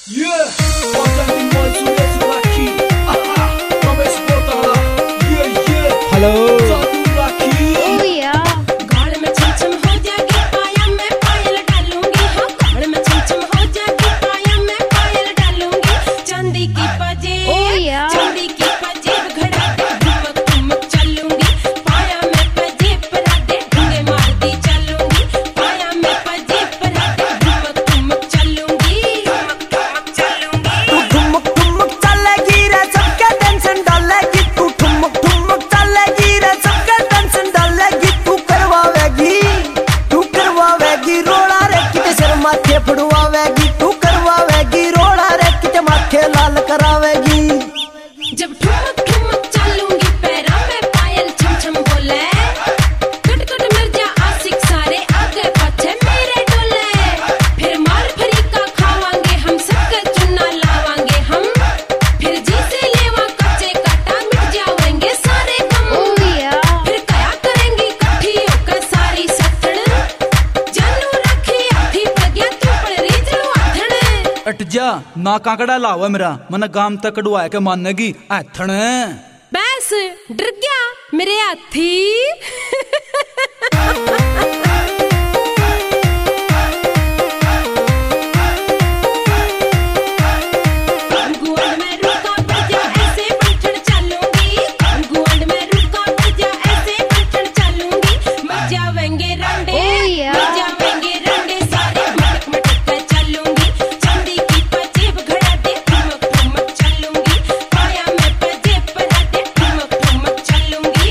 Yeah, authentic boys who get to Rocky. Aha, come export Yeah, yeah. Hello. Sadu Rocky. Oh yeah. गाड़ में छमछम हो जाएगी पाया में पायल डालूंगी हाँ गाड़ में छमछम हो जाएगी पाया में पायल डालूंगी चांदी की पजेब Oh yeah. चांदी की पजेब घड़ा दे ठुमक ठुमक चलूंगी पाया में पजेब परा दे ढूंगे मार दी चलूंगी पाया में पजेब परा दे ठुमक ठुमक चलूंगी तू ठुमक ठुमक चलेगी रे सबके टेंशन डालेगी तू ठुमक ठुमक चलेगी रे सबके टेंशन डालेगी तू करवावेगी रोड़ा रे किते सर माथे फड़वावेगी तू करवावेगी रोड़ा रे किते माथे लाल करावेगी जब ठुमक ठुमक चलूंगी पैरों में पायल छम छम बोले कट कट मिर्जा आशिक सारे आगे पीछे मेरे डोले फिर मार फरी का खावांगे हम सबके चुन्ना लावांगे हम फिर जी से लेवा कच्चे काटा मिट जाएंगे सारे गम Oh yeah. फिर क्या करेंगी इकट्ठी होकर सारी सत्तड़ जानू रखी आधी प्रज्ञा तू पड़ रही चलो आधड़ अट जा ना काकड़ा लावा मेरा मन गाम तक कड़वाए के मानेगी ऐथण बस डर गया मेरे हाथी गुआंड में रुका बजा ऐसे बैठन चलूंगी गुआंड में रुका बजा ऐसे बैठन चलूंगी मर जावेंगे रंडे Oh yeah. मर जावेंगे रंडे सारे मटक मटक कर चलूंगी चांदी की पजेब घड़ा दे ठुमक ठुमक चलूंगी पाया में पजेब परा दे ठुमक ठुमक चलूंगी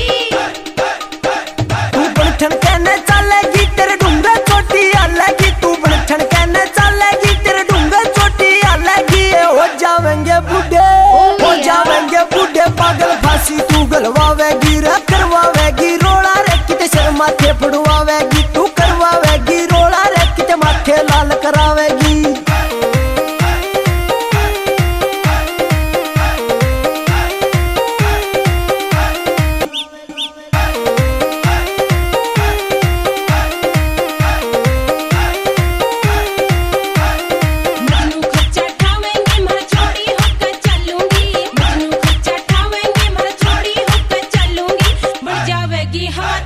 तू बनठन कहने चलेगी तेरे ढूंगे चोटी आलेगी तू बनठन कहने चलेगी तेरे ढूंगे चोटी आलेगी ये हो जावेंगे बूढ़े हो जावेंगे बूढ़े पागल फांसी तू गलवावेगी रे करवावेगी रोड़ा रे किते सर माथे फड़वावेगी तू करवावेगी रोड़ा रे किते माथे लाल करावेगी मजनू खच्चा ठावेंगे मर छोड़ी होकर चलूंगी मजनू खच्चा ठावेंगे मर छोड़ी होकर चलूंगी बढ़ जावेगी हवा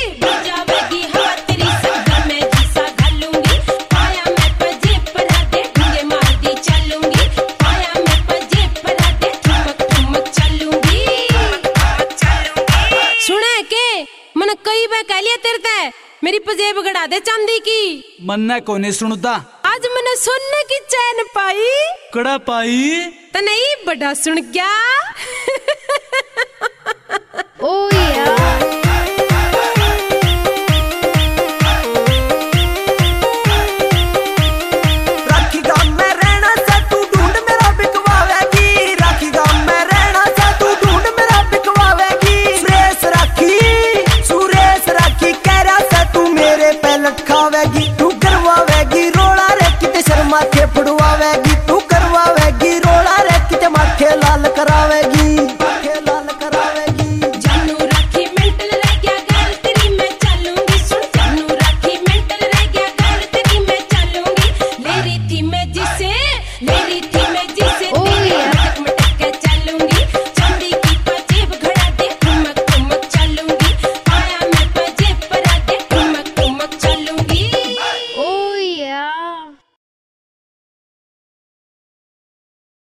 तेरी सगर में जीसा घालूंगी पाया में पजेब परा दे ढूंगे मार दी चलूंगी पाया में पजेब परा दे ठुमक ठुमक चलूंगी सुने के मन कई बार कह लिया तेरे ते मेरी पजेब गड़ा दे चांदी की मन ने कोने सुनता आज मैंने सुनने की चैन पाई कड़ा पाई तो नहीं बड़ा सुन गया Oh yeah. राखी गांव में रहना से तू ढूंढ मेरा बिकवावेगी राखी गांव में रहना से तू ढूंढ मेरा बिकवावेगी सुरेश राखी कह रहा से तू मेरे पे लटकावेगी तू करवावेगी रोड़ा रे किते शर्मा के फड़वावेगी